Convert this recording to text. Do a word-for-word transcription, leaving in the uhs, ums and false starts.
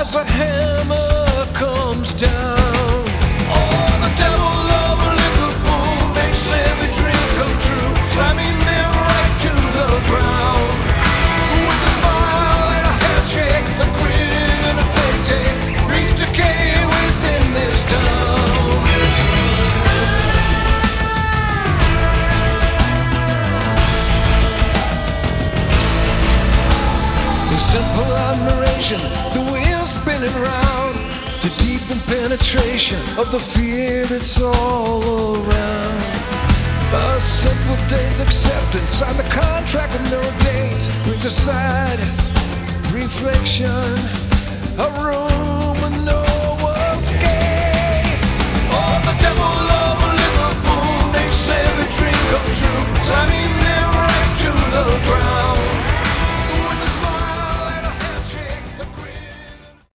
as that hammer comes down. Oh, the devil of Liverpool makes every dream come true, slamming them right to the ground. With a smile and a handshake, a grin and a fake take, reach decay within this town. In simple admiration, the wheels spinning round, to deepen penetration of the fear that's all around. A simple day's acceptance, sign the contract with no date, brings a sad reflection, a room with no escape. Oh, the devil of Liverpool makes every dream come true, slamming